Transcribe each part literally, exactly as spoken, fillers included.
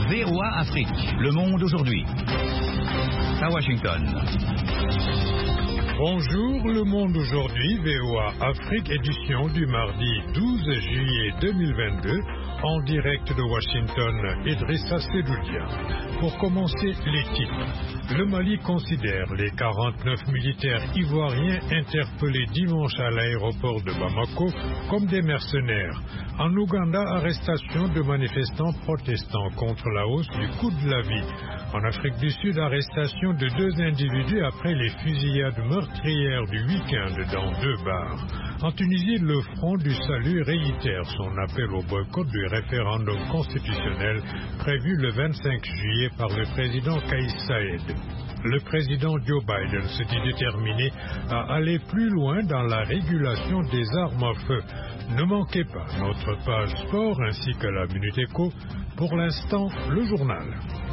V O A Afrique, le monde aujourd'hui. À Washington. Bonjour, le monde aujourd'hui, V O A Afrique, édition du mardi douze juillet deux mille vingt-deux, en direct de Washington, Idrissa Sedoudia. Pour commencer, les titres. Le Mali considère les quarante-neuf militaires ivoiriens interpellés dimanche à l'aéroport de Bamako comme des mercenaires. En Ouganda, arrestation de manifestants protestant contre la hausse du coût de la vie. En Afrique du Sud, arrestation de deux individus après les fusillades meurtrières du week-end dans deux bars. En Tunisie, le Front du Salut réitère son appel au boycott du référendum constitutionnel prévu le vingt-cinq juillet par le président Kais Saied. Le président Joe Biden se dit déterminé à aller plus loin dans la régulation des armes à feu. Ne manquez pas notre page sport ainsi que la Minute Éco. Pour l'instant, le journal.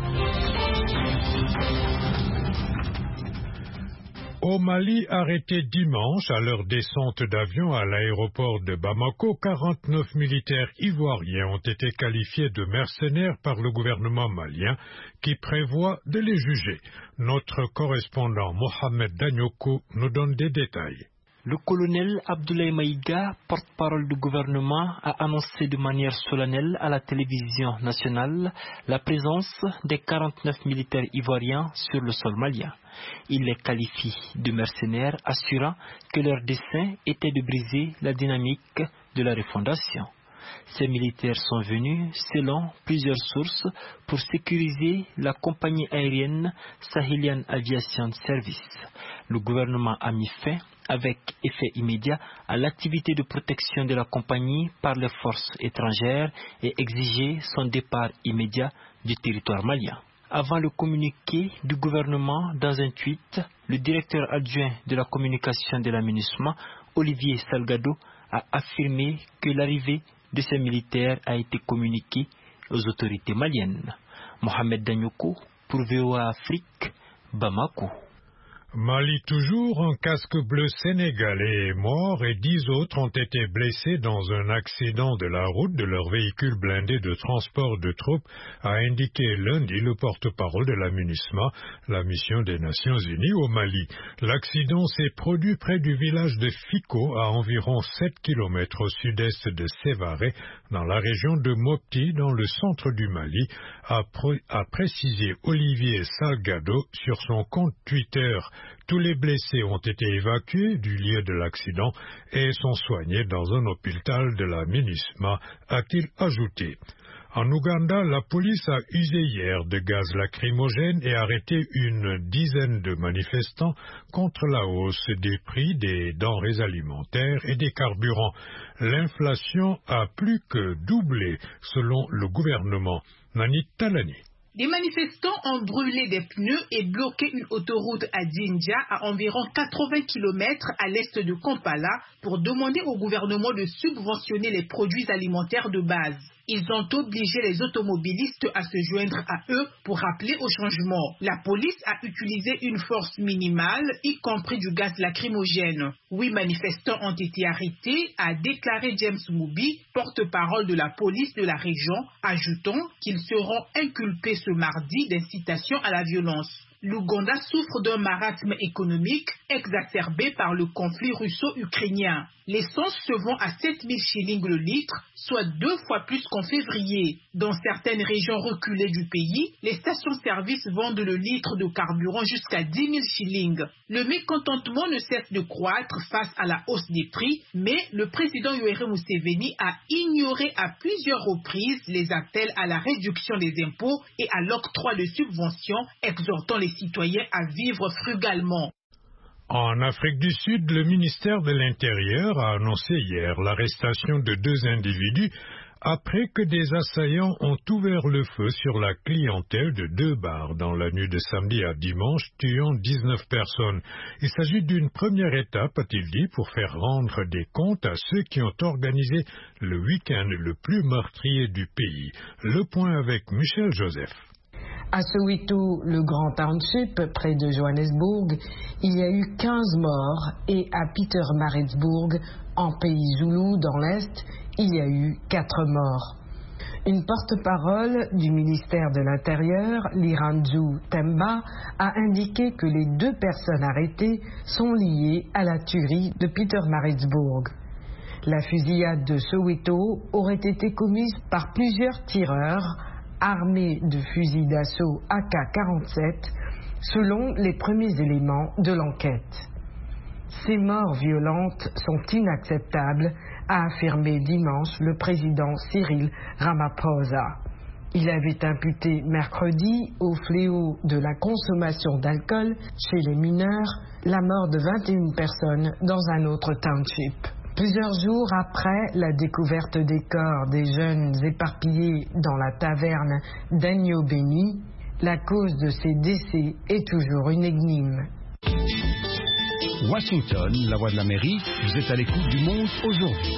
Au Mali, arrêtés dimanche à leur descente d'avion à l'aéroport de Bamako, quarante-neuf militaires ivoiriens ont été qualifiés de mercenaires par le gouvernement malien qui prévoit de les juger. Notre correspondant Mohamed Danyoko nous donne des détails. Le colonel Abdoulaye Maïga, porte-parole du gouvernement, a annoncé de manière solennelle à la télévision nationale la présence des quarante-neuf militaires ivoiriens sur le sol malien. Il les qualifie de mercenaires, assurant que leur dessein était de briser la dynamique de la refondation. Ces militaires sont venus, selon plusieurs sources, pour sécuriser la compagnie aérienne Sahelian Aviation Service. Le gouvernement a mis fin, avec effet immédiat, à l'activité de protection de la compagnie par les forces étrangères et exigé son départ immédiat du territoire malien. Avant le communiqué du gouvernement, dans un tweet, le directeur adjoint de la communication de la MINUSMA, Olivier Salgado, a affirmé que l'arrivée de ces militaires a été communiquée aux autorités maliennes. Mohamed Danyoko pour V O A Afrique, Bamako. Mali toujours, un casque bleu sénégalais est mort et dix autres ont été blessés dans un accident de la route de leur véhicule blindé de transport de troupes, a indiqué lundi le porte-parole de la MINUSMA, la mission des Nations Unies au Mali. L'accident s'est produit près du village de Fiko, à environ sept kilomètres au sud-est de Sévaré, dans la région de Mopti, dans le centre du Mali, a, pr- a précisé Olivier Salgado sur son compte Twitter. Tous les blessés ont été évacués du lieu de l'accident et sont soignés dans un hôpital de la MINUSMA, a-t-il ajouté. En Ouganda, la police a usé hier de gaz lacrymogène et arrêté une dizaine de manifestants contre la hausse des prix des denrées alimentaires et des carburants. L'inflation a plus que doublé, selon le gouvernement. Nanit Talani. Des manifestants ont brûlé des pneus et bloqué une autoroute à Jinja, à environ quatre-vingts kilomètres à l'est de Kampala, pour demander au gouvernement de subventionner les produits alimentaires de base. Ils ont obligé les automobilistes à se joindre à eux pour rappeler au changement. La police a utilisé une force minimale, y compris du gaz lacrymogène. Huit manifestants ont été arrêtés, a déclaré James Moubi, porte-parole de la police de la région, ajoutant qu'ils seront inculpés ce mardi d'incitation à la violence. L'Ouganda souffre d'un marasme économique exacerbé par le conflit russo-ukrainien. L'essence se vend à sept mille shillings le litre, soit deux fois plus qu'en février. Dans certaines régions reculées du pays, les stations-service vendent le litre de carburant jusqu'à dix mille shillings. Le mécontentement ne cesse de croître face à la hausse des prix, mais le président Yoweri Museveni a ignoré à plusieurs reprises les appels à la réduction des impôts et à l'octroi de subventions, exhortant les citoyens à vivre frugalement. En Afrique du Sud, le ministère de l'Intérieur a annoncé hier l'arrestation de deux individus après que des assaillants ont ouvert le feu sur la clientèle de deux bars dans la nuit de samedi à dimanche, tuant dix-neuf personnes. Il s'agit d'une première étape, a-t-il dit, pour faire rendre des comptes à ceux qui ont organisé le week-end le plus meurtrier du pays. Le point avec Michel Joseph. À Soweto, le Grand Township, près de Johannesburg, il y a eu quinze morts et à Pietermaritzburg, en pays zoulou, dans l'Est, il y a eu quatre morts. Une porte-parole du ministère de l'Intérieur, Liranzu Temba, a indiqué que les deux personnes arrêtées sont liées à la tuerie de Pietermaritzburg. La fusillade de Soweto aurait été commise par plusieurs tireurs armés de fusils d'assaut A K quarante-sept, selon les premiers éléments de l'enquête. Ces morts violentes sont inacceptables, a affirmé dimanche le président Cyril Ramaphosa. Il avait imputé mercredi au fléau de la consommation d'alcool chez les mineurs la mort de vingt et une personnes dans un autre township. Plusieurs jours après la découverte des corps des jeunes éparpillés dans la taverne d'Anyobeni, la cause de ces décès est toujours une énigme. Washington, la voix de l'Amérique, vous êtes à l'écoute du Monde aujourd'hui.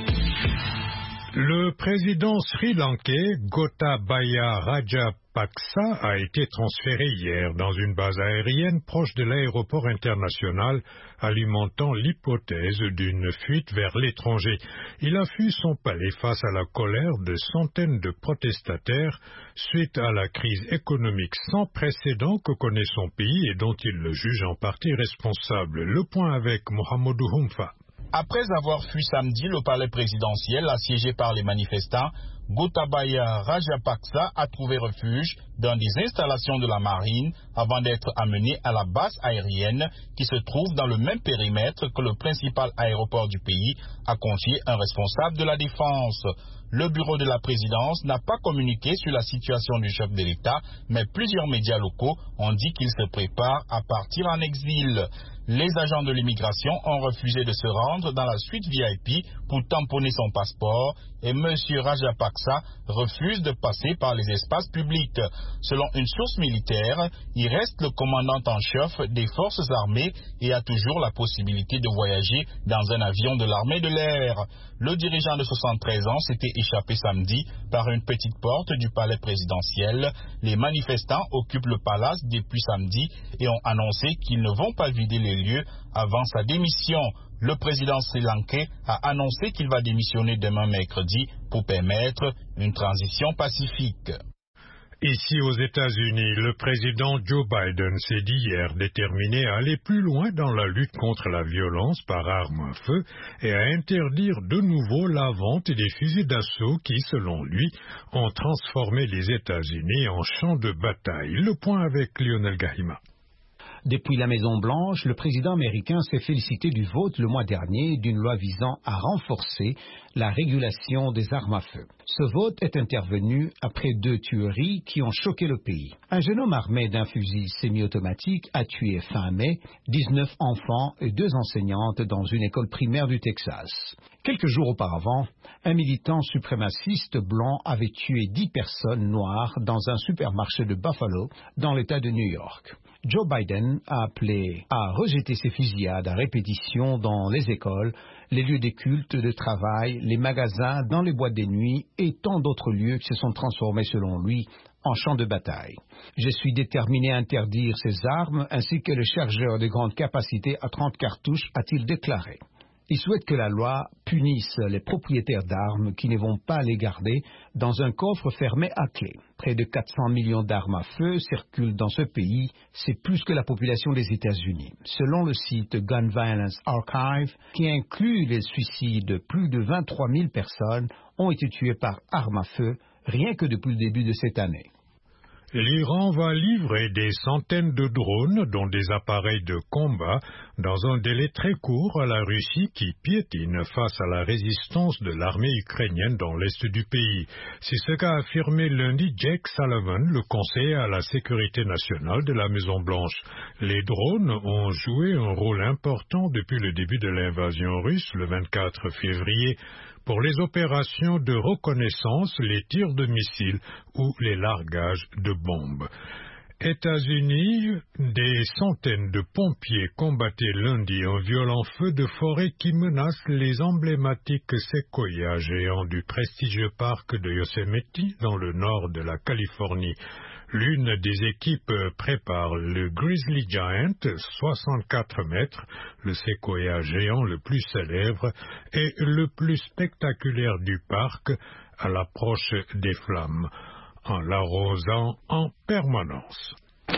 Le président sri-lankais Gotabaya Rajapaksa a été transféré hier dans une base aérienne proche de l'aéroport international, alimentant l'hypothèse d'une fuite vers l'étranger. Il a fui son palais face à la colère de centaines de protestataires suite à la crise économique sans précédent que connaît son pays et dont il le juge en partie responsable. Le point avec Mohamedou Humfa. Après avoir fui samedi le palais présidentiel assiégé par les manifestants, Gotabaya Rajapaksa a trouvé refuge dans des installations de la marine avant d'être amené à la base aérienne qui se trouve dans le même périmètre que le principal aéroport du pays, a confié un responsable de la défense. Le bureau de la présidence n'a pas communiqué sur la situation du chef de l'État, mais plusieurs médias locaux ont dit qu'il se prépare à partir en exil. Les agents de l'immigration ont refusé de se rendre dans la suite V I P pour tamponner son passeport et M. Rajapaksa refuse de passer par les espaces publics. Selon une source militaire, il reste le commandant en chef des forces armées et a toujours la possibilité de voyager dans un avion de l'armée de l'air. Le dirigeant de soixante-treize ans s'était échappé samedi par une petite porte du palais présidentiel. Les manifestants occupent le palace depuis samedi et ont annoncé qu'ils ne vont pas vider les lieux avant sa démission. Le président sri-lankais a annoncé qu'il va démissionner demain mercredi pour permettre une transition pacifique. Ici aux États-Unis, le président Joe Biden s'est dit hier déterminé à aller plus loin dans la lutte contre la violence par arme à feu et à interdire de nouveau la vente des fusils d'assaut qui, selon lui, ont transformé les États-Unis en champ de bataille. Le point avec Lionel Gahima. Depuis la Maison-Blanche, le président américain s'est félicité du vote le mois dernier d'une loi visant à renforcer la régulation des armes à feu. Ce vote est intervenu après deux tueries qui ont choqué le pays. Un jeune homme armé d'un fusil semi-automatique a tué fin mai dix-neuf enfants et deux enseignantes dans une école primaire du Texas. Quelques jours auparavant, un militant suprémaciste blanc avait tué dix personnes noires dans un supermarché de Buffalo, dans l'État de New York. Joe Biden a appelé à rejeter ces fusillades à répétition dans les écoles, les lieux des cultes, de travail, les magasins, dans les boîtes de nuit et tant d'autres lieux qui se sont transformés selon lui en champs de bataille. Je suis déterminé à interdire ces armes ainsi que le chargeur de grande capacité à trente cartouches, a-t-il déclaré. Il souhaite que la loi punisse les propriétaires d'armes qui ne vont pas les garder dans un coffre fermé à clé. Près de quatre cents millions d'armes à feu circulent dans ce pays, c'est plus que la population des États-Unis. Selon le site Gun Violence Archive, qui inclut les suicides, plus de vingt-trois mille personnes ont été tuées par armes à feu rien que depuis le début de cette année. L'Iran va livrer des centaines de drones, dont des appareils de combat, dans un délai très court à la Russie qui piétine face à la résistance de l'armée ukrainienne dans l'est du pays. C'est ce qu'a affirmé lundi Jake Sullivan, le conseiller à la sécurité nationale de la Maison-Blanche. Les drones ont joué un rôle important depuis le début de l'invasion russe le vingt-quatre février pour les opérations de reconnaissance, les tirs de missiles ou les largages de bombes. États-Unis, des centaines de pompiers combattaient lundi un violent feu de forêt qui menace les emblématiques séquoias géants du prestigieux parc de Yosemite dans le nord de la Californie. L'une des équipes prépare le Grizzly Giant, soixante-quatre mètres, le séquoia géant le plus célèbre et le plus spectaculaire du parc à l'approche des flammes, en l'arrosant en permanence.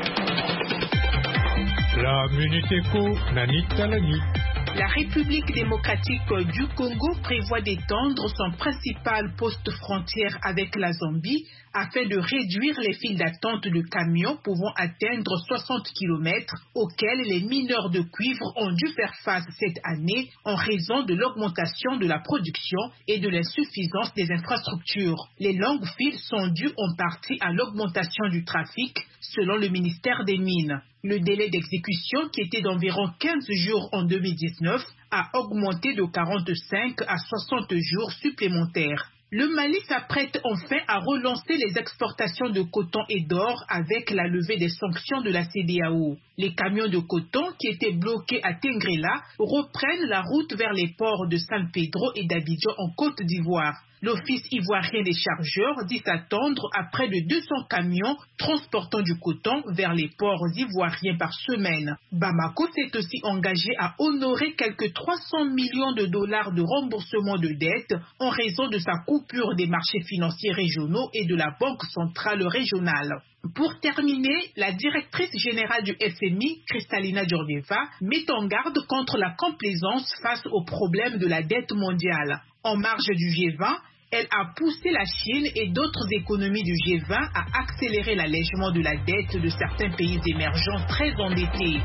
La Minute Éco, Nani Talani. La République démocratique du Congo prévoit d'étendre son principal poste frontière avec la Zambie afin de réduire les files d'attente de camions pouvant atteindre soixante kilomètres auxquels les mineurs de cuivre ont dû faire face cette année en raison de l'augmentation de la production et de l'insuffisance des infrastructures. Les longues files sont dues en partie à l'augmentation du trafic, selon le ministère des Mines. Le délai d'exécution, qui était d'environ quinze jours en deux mille dix-neuf, a augmenté de quarante-cinq à soixante jours supplémentaires. Le Mali s'apprête enfin à relancer les exportations de coton et d'or avec la levée des sanctions de la C E D E A O. Les camions de coton qui étaient bloqués à Tengrela reprennent la route vers les ports de San Pedro et d'Abidjan en Côte d'Ivoire. L'Office ivoirien des chargeurs dit s'attendre à près de deux cents camions transportant du coton vers les ports ivoiriens par semaine. Bamako s'est aussi engagé à honorer quelques trois cents millions de dollars de remboursement de dettes en raison de sa coupure des marchés financiers régionaux et de la Banque centrale régionale. Pour terminer, la directrice générale du F M I, Kristalina Georgieva, met en garde contre la complaisance face aux problèmes de la dette mondiale. En marge du G vingt, elle a poussé la Chine et d'autres économies du G vingt à accélérer l'allègement de la dette de certains pays émergents très endettés.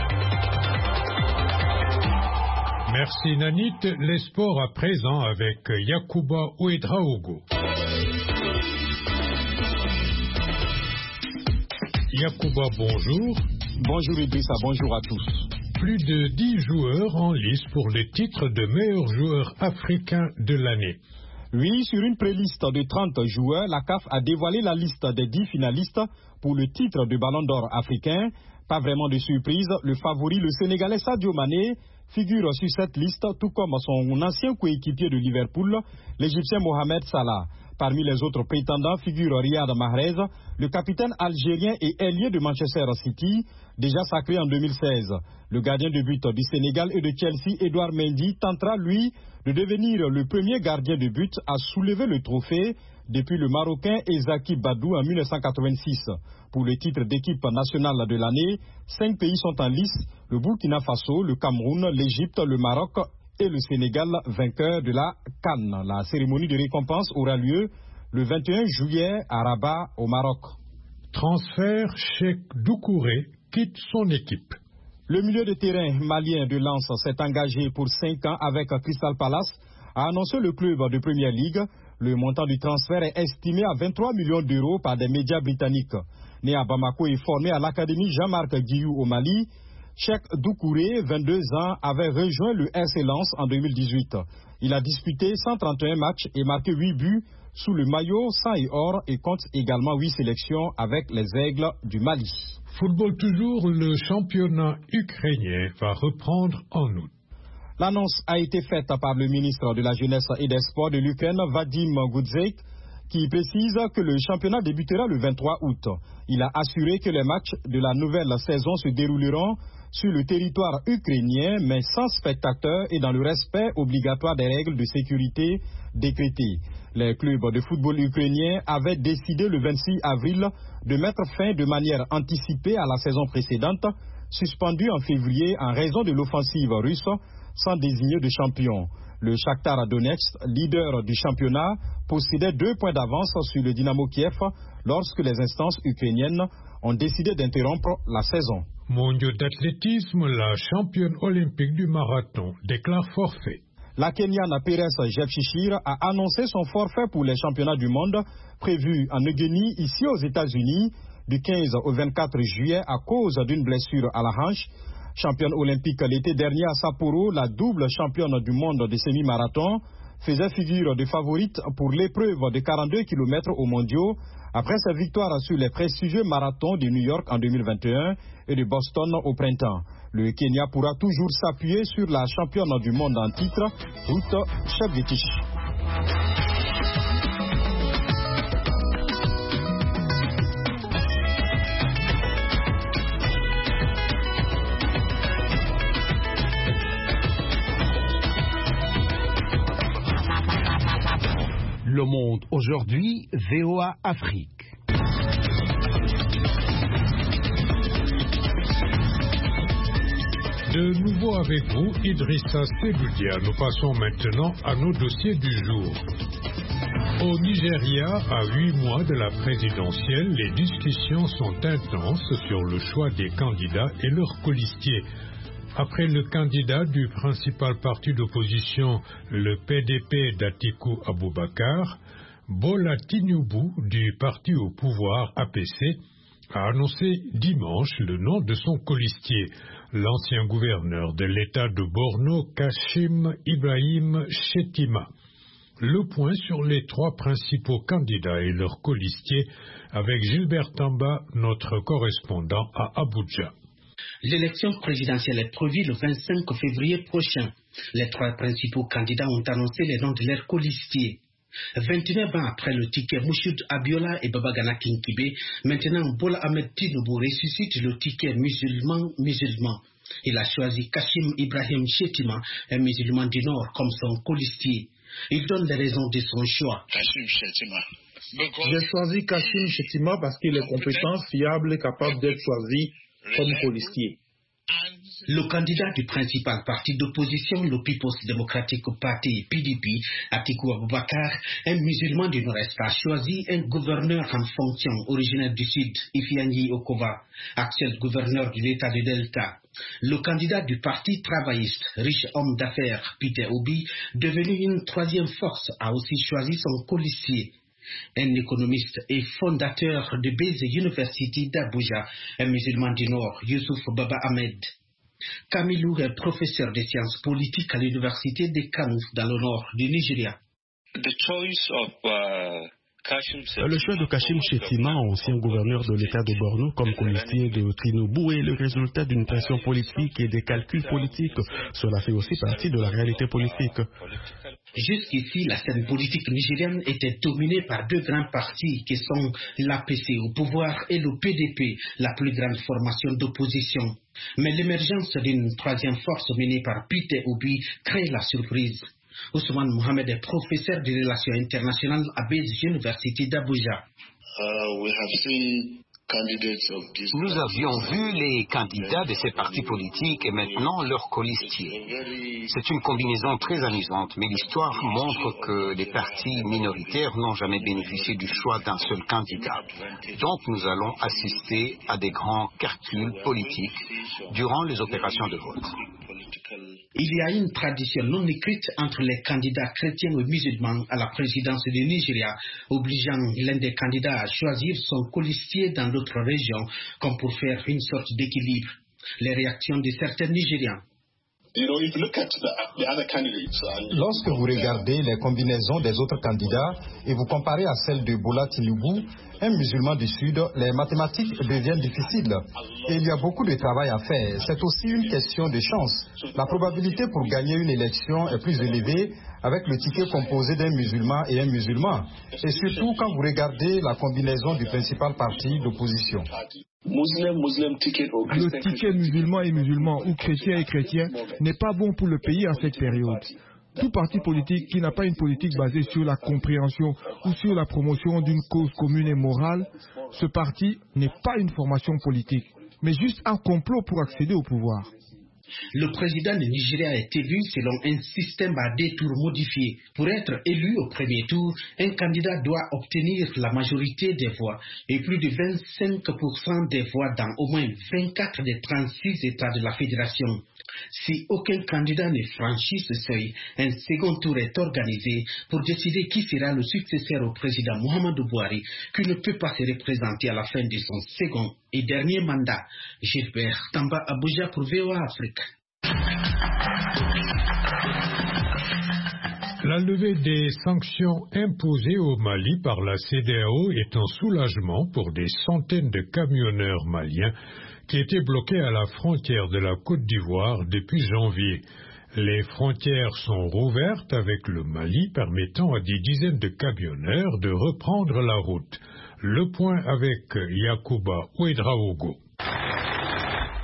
Merci Nanit. Les sports à présent avec Yacouba Ouedraogo. Yacouba, bonjour. Bonjour Idrissa, bonjour à tous. Plus de dix joueurs en lice pour le titre de meilleur joueur africain de l'année. Oui, sur une préliste de trente joueurs, la C A F a dévoilé la liste des dix finalistes pour le titre de Ballon d'Or africain. Pas vraiment de surprise, le favori, le Sénégalais Sadio Mané, figure sur cette liste, tout comme son ancien coéquipier de Liverpool, l'Égyptien Mohamed Salah. Parmi les autres prétendants figure Riyad Mahrez, le capitaine algérien et ailier de Manchester City, déjà sacré en deux mille seize. Le gardien de but du Sénégal et de Chelsea, Edouard Mendy, tentera lui de devenir le premier gardien de but à soulever le trophée depuis le Marocain Ezaki Badou en mille neuf cent quatre-vingt-six. Pour le titre d'équipe nationale de l'année, cinq pays sont en lice, le Burkina Faso, le Cameroun, l'Égypte, le Maroc et le Sénégal, vainqueur de la CAN. La cérémonie de récompense aura lieu le vingt et un juillet à Rabat, au Maroc. Transfert, Cheikh Doucouré quitte son équipe. Le milieu de terrain malien de Lens s'est engagé pour cinq ans avec Crystal Palace, a annoncé le club de Première Ligue. Le montant du transfert est estimé à vingt-trois millions d'euros par des médias britanniques. Né à Bamako et formé à l'Académie Jean-Marc Guillou au Mali, Cheikh Doucouré, vingt-deux ans, avait rejoint le R C Lens en deux mille dix-huit. Il a disputé cent trente et un matchs et marqué huit buts sous le maillot sang et or et compte également huit sélections avec les Aigles du Mali. Football toujours, le championnat ukrainien va reprendre en août. L'annonce a été faite par le ministre de la Jeunesse et des Sports de l'Ukraine, Vadim Gudzik, qui précise que le championnat débutera le vingt-trois août. Il a assuré que les matchs de la nouvelle saison se dérouleront sur le territoire ukrainien, mais sans spectateurs et dans le respect obligatoire des règles de sécurité décrétées. Les clubs de football ukrainiens avaient décidé le vingt-six avril de mettre fin de manière anticipée à la saison précédente, suspendue en février en raison de l'offensive russe, sans désigner de champion. Le Shakhtar Donetsk, leader du championnat, possédait deux points d'avance sur le Dynamo Kiev lorsque les instances ukrainiennes ont décidé d'interrompre la saison. Mondiaux d'athlétisme, la championne olympique du marathon déclare forfait. La Kenyane Pérez Jepchirchir a annoncé son forfait pour les championnats du monde prévus en Eugénie, ici aux États-Unis, du quinze au vingt-quatre juillet à cause d'une blessure à la hanche. Championne olympique l'été dernier à Sapporo, la double championne du monde de semi-marathon faisait figure de favorite pour l'épreuve de quarante-deux kilomètres aux mondiaux après sa victoire sur les prestigieux marathons de New York en deux mille vingt et un et de Boston au printemps. Le Kenya pourra toujours s'appuyer sur la championne du monde en titre, Ruth Chepngetich. Le Monde aujourd'hui, V O A Afrique. De nouveau avec vous, Idrissa Seboudia. Nous passons maintenant à nos dossiers du jour. Au Nigeria, à huit mois de la présidentielle, les discussions sont intenses sur le choix des candidats et leurs colistiers. Après le candidat du principal parti d'opposition, le P D P d'Atiku Abubakar, Bola Tinubu du parti au pouvoir A P C a annoncé dimanche le nom de son colistier, l'ancien gouverneur de l'État de Borno, Kashim Ibrahim Shettima. Le point sur les trois principaux candidats et leurs colistiers avec Gilbert Tamba, notre correspondant à Abuja. L'élection présidentielle est prévue le vingt-cinq février prochain. Les trois principaux candidats ont annoncé les noms de leurs colistiers. vingt-neuf ans après le ticket Mouchoud Abiola et Babagana Kinkibe, maintenant Bola Ahmed Tinubu ressuscite le ticket musulman-musulman. Il a choisi Kashim Ibrahim Shettima, un musulman du Nord, comme son colistier. Il donne les raisons de son choix. J'ai choisi Kashim Shettima parce qu'il est compétent, fiable et capable d'être choisi comme colistier. Le candidat du principal parti d'opposition, le People's Democratic Party, P D P, Atiku Abubakar, un musulman du Nord-Est, a choisi un gouverneur en fonction originaire du Sud, Ifeanyi Okowa, actuel gouverneur de l'État de Delta. Le candidat du parti travailliste, riche homme d'affaires, Peter Obi, devenu une troisième force, a aussi choisi son colistier. Un économiste et fondateur de Base University d'Abuja, un musulman du Nord, Youssouf Baba Ahmed. Kamilou est professeur de sciences politiques à l'université de Kano dans le nord du Nigeria. The choice of, uh... Le choix de Kashim Shettima, ancien gouverneur de l'État de Borno, comme colistier de Tinubu est le résultat d'une pression politique et des calculs politiques. Cela fait aussi partie de la réalité politique. Jusqu'ici, la scène politique nigérienne était dominée par deux grands partis qui sont l'A P C au pouvoir et le P D P, la plus grande formation d'opposition. Mais l'émergence d'une troisième force menée par Peter Obi crée la surprise. Ousmane Mohamed est professeur de relations internationales à Base University d'Abuja. Uh, we have seen Nous avions vu les candidats de ces partis politiques et maintenant leurs colistiers. C'est une combinaison très amusante, mais l'histoire montre que les partis minoritaires n'ont jamais bénéficié du choix d'un seul candidat. Donc nous allons assister à des grands calculs politiques durant les opérations de vote. Il y a une tradition non écrite entre les candidats chrétiens et musulmans à la présidence du Nigeria, obligeant l'un des candidats à choisir son colistier dans d'autres régions, comme pour faire une sorte d'équilibre. Les réactions de certains Nigérians. Lorsque vous regardez les combinaisons des autres candidats et vous comparez à celles de Bola Tinubu, un musulman du Sud, les mathématiques deviennent difficiles et il y a beaucoup de travail à faire. C'est aussi une question de chance. La probabilité pour gagner une élection est plus élevée avec le ticket composé d'un musulman et un musulman. Et surtout quand vous regardez la combinaison du principal parti d'opposition. Le ticket musulman et musulman ou chrétien et chrétien n'est pas bon pour le pays en cette période. Tout parti politique qui n'a pas une politique basée sur la compréhension ou sur la promotion d'une cause commune et morale, ce parti n'est pas une formation politique, mais juste un complot pour accéder au pouvoir. Le président du Nigeria est élu selon un système à deux tours modifié. Pour être élu au premier tour, un candidat doit obtenir la majorité des voix et plus de vingt-cinq pour cent des voix dans au moins vingt-quatre des trente-six États de la fédération. Si aucun candidat ne franchit ce seuil, un second tour est organisé pour décider qui sera le successeur au président Muhammadu Buhari, qui ne peut pas se représenter à la fin de son second et dernier mandat. Gilbert Tamba, Abuja pour V O A Afrique. La levée des sanctions imposées au Mali par la C E D A O est un soulagement pour des centaines de camionneurs maliens qui étaient bloqués à la frontière de la Côte d'Ivoire depuis janvier. Les frontières sont rouvertes avec le Mali, permettant à des dizaines de camionneurs de reprendre la route. Le point avec Yacouba Ouedraogo.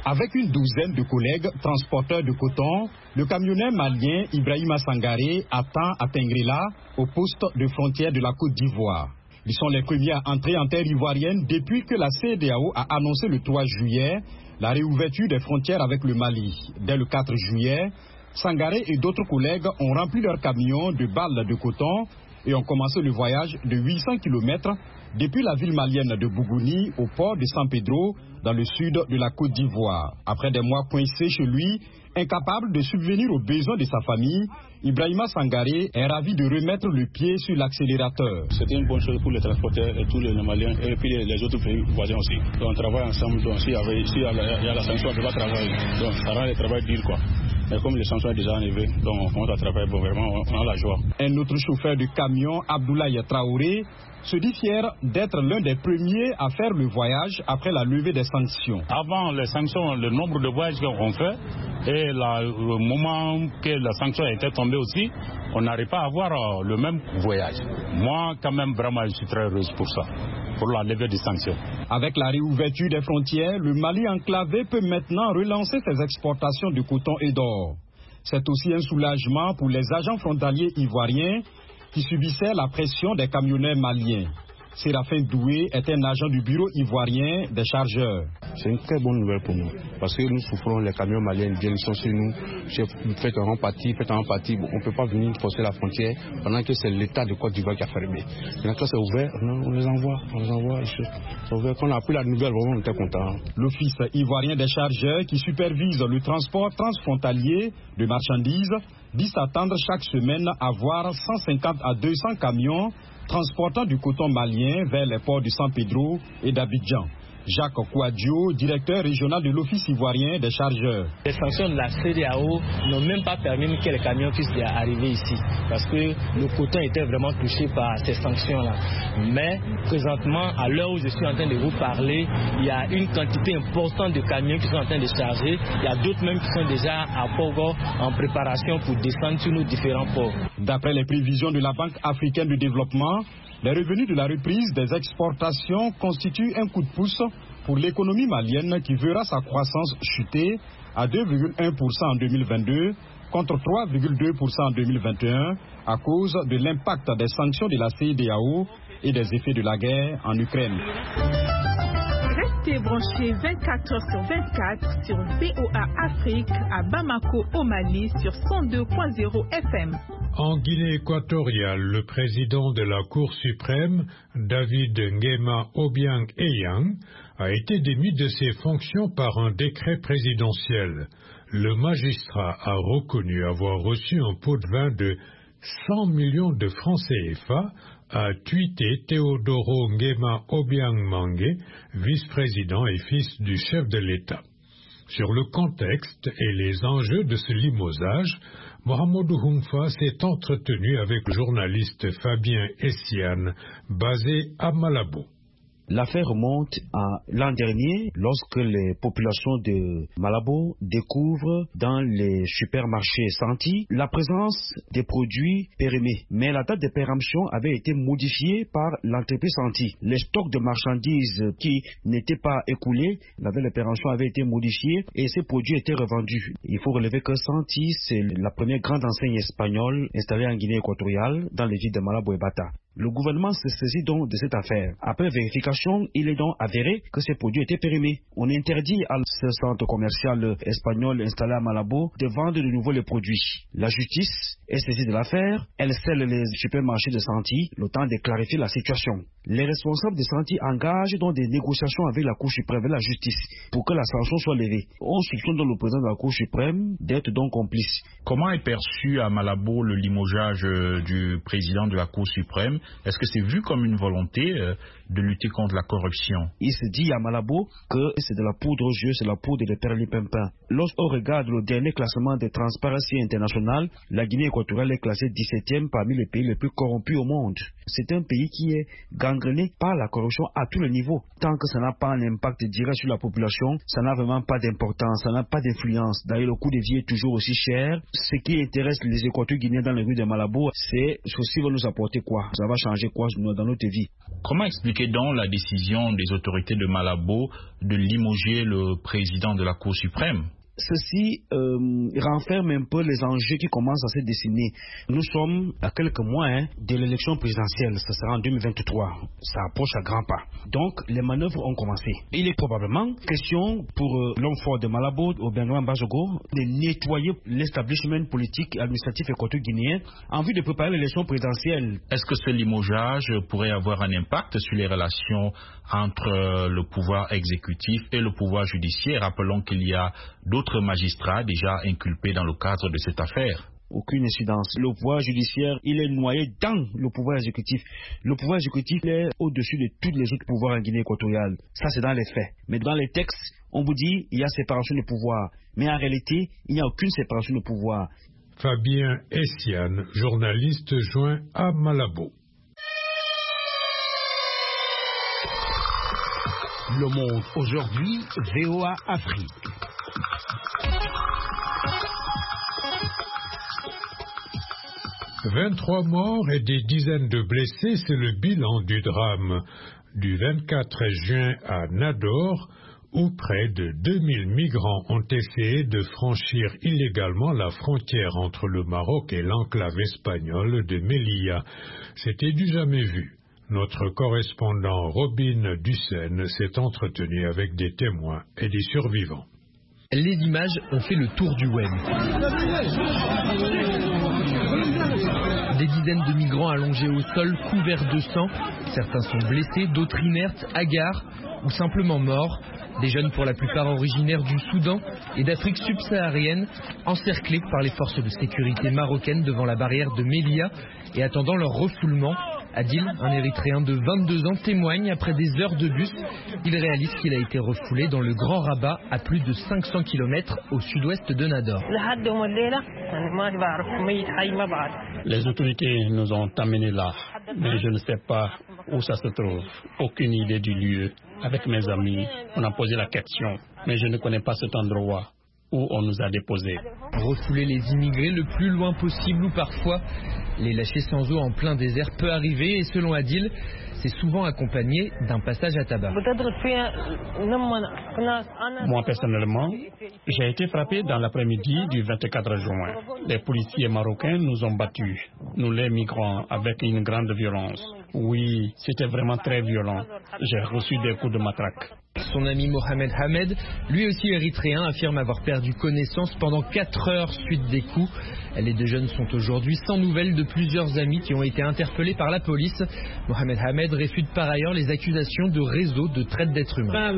Avec une douzaine de collègues transporteurs de coton, le camionneur malien Ibrahima Sangaré attend à Tengrela, au poste de frontière de la Côte d'Ivoire. Ils sont les premiers à entrer en terre ivoirienne depuis que la C E D E A O a annoncé le trois juillet la réouverture des frontières avec le Mali. Dès le quatre juillet, Sangaré et d'autres collègues ont rempli leurs camions de balles de coton et ont commencé le voyage de huit cents kilomètres depuis la ville malienne de Bougouni au port de San Pedro dans le sud de la Côte d'Ivoire. Après des mois coincés chez lui, incapable de subvenir aux besoins de sa famille, Ibrahima Sangaré est ravi de remettre le pied sur l'accélérateur. C'était une bonne chose pour les transporteurs et tous les Maliens et puis les autres pays voisins aussi. Donc on travaille ensemble, donc s'il y, avait, s'il y, a, la, il y a la sanction, on ne peut pas travailler. Donc ça rend le travail dur quoi. Mais comme les sanctions sont déjà arrivées, donc on commence à travailler, bon, vraiment on a la joie. Un autre chauffeur de camion, Abdoulaye Traoré, se dit fier d'être l'un des premiers à faire le voyage après la levée des sanctions. Avant les sanctions, le nombre de voyages qu'on fait et la, le moment que la sanction était tombée aussi, on n'arrive pas à avoir euh, le même voyage. Moi, quand même, vraiment, je suis très heureuse pour ça, pour la levée des sanctions. Avec la réouverture des frontières, le Mali enclavé peut maintenant relancer ses exportations de coton et d'or. C'est aussi un soulagement pour les agents frontaliers ivoiriens qui subissaient la pression des camionneurs maliens. Séraphin Doué est un agent du bureau ivoirien des chargeurs. C'est une très bonne nouvelle pour nous, parce que nous souffrons, les camions maliens viennent, sont sur nous, faites un parti, faites un parti, on ne peut pas venir forcer la frontière pendant que c'est l'État de Côte d'Ivoire qui a fermé. Maintenant que c'est ouvert, on les envoie, on les envoie. C'est ouvert. Quand on a appris la nouvelle, vraiment on était content. L'Office ivoirien des chargeurs qui supervise le transport transfrontalier de marchandises dit s'attendre chaque semaine à voir cent cinquante à deux cents camions transportant du coton malien vers les ports de San Pedro et d'Abidjan. Jacques Kouadio, directeur régional de l'Office ivoirien des chargeurs. Les sanctions de la C E D E A O n'ont même pas permis que les camions puissent arriver ici, parce que le coton était vraiment touché par ces sanctions-là. Mais présentement, à l'heure où je suis en train de vous parler, il y a une quantité importante de camions qui sont en train de charger. Il y a d'autres même qui sont déjà à Pogo en préparation pour descendre sur nos différents ports. D'après les prévisions de la Banque africaine de développement, les revenus de la reprise des exportations constituent un coup de pouce pour l'économie malienne qui verra sa croissance chuter à deux virgule un pour cent en deux mille vingt-deux contre trois virgule deux pour cent en deux mille vingt et un à cause de l'impact des sanctions de la C E D E A O et des effets de la guerre en Ukraine. Restez branchés vingt-quatre heures sur vingt-quatre sur V O A Afrique à Bamako au Mali sur cent deux point zéro F M. En Guinée équatoriale, le président de la Cour suprême, David Nguema Obiang Eyang, a été démis de ses fonctions par un décret présidentiel. Le magistrat a reconnu avoir reçu un pot de vin de cent millions de francs C F A, a tweeté Teodoro Nguema Obiang Mangue, vice-président et fils du chef de l'État. Sur le contexte et les enjeux de ce limogeage, Mohamedou Humfa s'est entretenu avec le journaliste Fabien Essiane, basé à Malabo. L'affaire remonte à l'an dernier, lorsque les populations de Malabo découvrent dans les supermarchés Santi la présence des produits périmés. Mais la date de péremption avait été modifiée par l'entreprise Santi. Les stocks de marchandises qui n'étaient pas écoulés, la date de péremption avait été modifiée et ces produits étaient revendus. Il faut relever que Santi, c'est la première grande enseigne espagnole installée en Guinée équatoriale, dans les villes de Malabo et Bata. Le gouvernement se saisit donc de cette affaire. Après vérification, il est donc avéré que ces produits étaient périmés. On interdit à ce centre commercial espagnol installé à Malabo de vendre de nouveau les produits. La justice est saisie de l'affaire. Elle scelle les supermarchés de Santi, le temps de clarifier la situation. Les responsables de Santi engagent donc des négociations avec la Cour suprême et la justice pour que la sanction soit levée. On soupçonne donc le président de la Cour suprême d'être donc complice. Comment est perçu à Malabo le limogeage du président de la Cour suprême? Est-ce que c'est vu comme une volonté euh, de lutter contre la corruption? Il se dit à Malabo que c'est de la poudre aux yeux, c'est la poudre de perlipimpin. Lorsqu'on regarde le dernier classement de Transparency International, la Guinée équatoriale est classée dix-septième parmi les pays les plus corrompus au monde. C'est un pays qui est gangréné par la corruption à tous les niveaux. Tant que ça n'a pas un impact direct sur la population, ça n'a vraiment pas d'importance, ça n'a pas d'influence. D'ailleurs, le coût de vie est toujours aussi cher. Ce qui intéresse les Équatoriens guinéens dans les rues de Malabo, c'est ceci va nous apporter quoi? Ça va changer quoi dans notre vie. Comment expliquer donc la décision des autorités de Malabo de limoger le président de la Cour suprême? Ceci euh, renferme un peu les enjeux qui commencent à se dessiner. Nous sommes à quelques mois hein, de l'élection présidentielle, ça sera en deux mille vingt-trois. Ça approche à grands pas. Donc les manœuvres ont commencé. Il est probablement question pour euh, l'homme fort de Malabo, Benoît Mbazogo, de nettoyer l'establishment politique, administratif et équato-guinéen en vue de préparer l'élection présidentielle. Est-ce que ce limogeage pourrait avoir un impact sur les relations entre euh, le pouvoir exécutif et le pouvoir judiciaire? Rappelons qu'il y a d'autres magistrats déjà inculpés dans le cadre de cette affaire. Aucune incidence. Le pouvoir judiciaire, il est noyé dans le pouvoir exécutif. Le pouvoir exécutif est au-dessus de tous les autres pouvoirs en Guinée équatoriale. Ça, c'est dans les faits. Mais dans les textes, on vous dit il y a séparation de pouvoir. Mais en réalité, il n'y a aucune séparation de pouvoir. Fabien Essiane, journaliste joint à Malabo. Le Monde aujourd'hui, V O A Afrique. vingt-trois morts et des dizaines de blessés, c'est le bilan du drame du vingt-quatre juin à Nador, où près de deux mille migrants ont essayé de franchir illégalement la frontière entre le Maroc et l'enclave espagnole de Melilla. C'était du jamais vu. Notre correspondant Robin Dussen s'est entretenu avec des témoins et des survivants. Les images ont fait le tour du web. Des dizaines de migrants allongés au sol, couverts de sang. Certains sont blessés, d'autres inertes, hagards ou simplement morts. Des jeunes pour la plupart originaires du Soudan et d'Afrique subsaharienne, encerclés par les forces de sécurité marocaines devant la barrière de Melilla et attendant leur refoulement. Adil, un Érythréen de vingt-deux ans, témoigne après des heures de bus. Il réalise qu'il a été refoulé dans le Grand Rabat à plus de cinq cents kilomètres au sud-ouest de Nador. Les autorités nous ont amenés là, mais je ne sais pas où ça se trouve. Aucune idée du lieu. Avec mes amis, on a posé la question, mais je ne connais pas cet endroit où on nous a déposés. Refouler les immigrés le plus loin possible ou parfois les lâcher sans eau en plein désert peut arriver et selon Adil, c'est souvent accompagné d'un passage à tabac. Moi personnellement, j'ai été frappé dans l'après-midi du vingt-quatre juin. Les policiers marocains nous ont battus, nous les migrants, avec une grande violence. Oui, c'était vraiment très violent. J'ai reçu des coups de matraque. Son ami Mohamed Hamed, lui aussi érythréen, affirme avoir perdu connaissance pendant quatre heures suite des coups. Les deux jeunes sont aujourd'hui sans nouvelles de plusieurs amis qui ont été interpellés par la police. Mohamed Hamed réfute par ailleurs les accusations de réseau de traite d'êtres humains.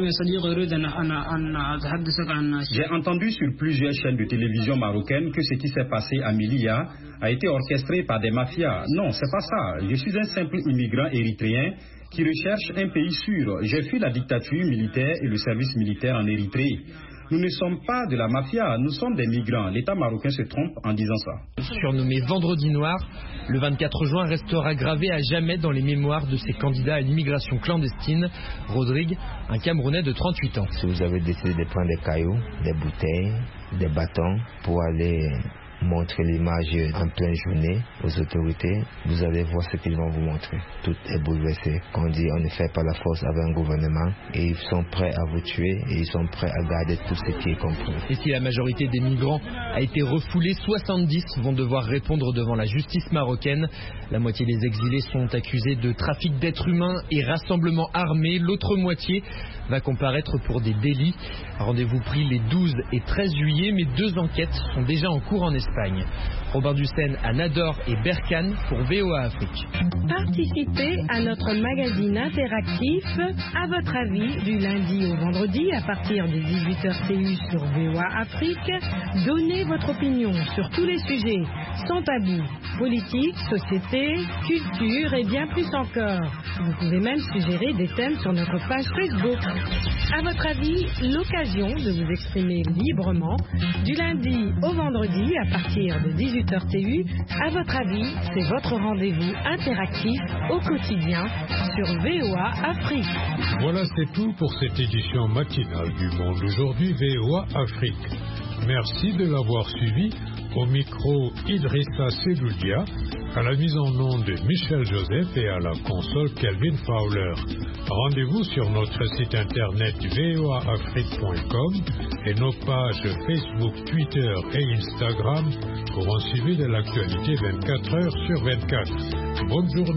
J'ai entendu sur plusieurs chaînes de télévision marocaines que ce qui s'est passé à Melilla a été orchestré par des mafias. Non, c'est pas ça. Je suis un simple immigrant érythréen qui recherche un pays sûr. J'ai fui la dictature militaire et le service militaire en Érythrée. Nous ne sommes pas de la mafia, nous sommes des migrants. L'État marocain se trompe en disant ça. Surnommé Vendredi Noir, le vingt-quatre juin restera gravé à jamais dans les mémoires de ces candidats à l'immigration clandestine. Rodrigue, un Camerounais de trente-huit ans. Si vous avez décidé de prendre des cailloux, des bouteilles, des bâtons pour aller montrer l'image en pleine journée aux autorités, vous allez voir ce qu'ils vont vous montrer. Tout est bouleversé. Quand on dit on ne fait pas la force avec un gouvernement et ils sont prêts à vous tuer et ils sont prêts à garder tout ce qui est compris. Et si la majorité des migrants a été refoulée, soixante-dix vont devoir répondre devant la justice marocaine. La moitié des exilés sont accusés de trafic d'êtres humains et rassemblement armé. L'autre moitié va comparaître pour des délits. Rendez-vous pris les douze et treize juillet, mais deux enquêtes sont déjà en cours en Espagne. Robin Dussen à Nador et Berkane pour V O A Afrique. Participez à notre magazine interactif À votre avis du lundi au vendredi à partir de dix-huit heures T U sur V O A Afrique. Donnez votre opinion sur tous les sujets sans tabou, politique, société, culture et bien plus encore. Vous pouvez même suggérer des thèmes sur notre page Facebook. À votre avis, l'occasion de vous exprimer librement du lundi au vendredi à partir de dix-huit heures T U. À votre avis, c'est votre rendez-vous interactif au quotidien sur V O A Afrique. Voilà, c'est tout pour cette édition matinale du Monde aujourd'hui V O A Afrique. Merci de l'avoir suivi. Au micro, Idrissa Seloudia. À la mise en onde de Michel Joseph et à la console Kelvin Fowler. Rendez-vous sur notre site internet v o a afrique point com et nos pages Facebook, Twitter et Instagram pour en suivre de l'actualité vingt-quatre heures sur vingt-quatre. Bonne journée.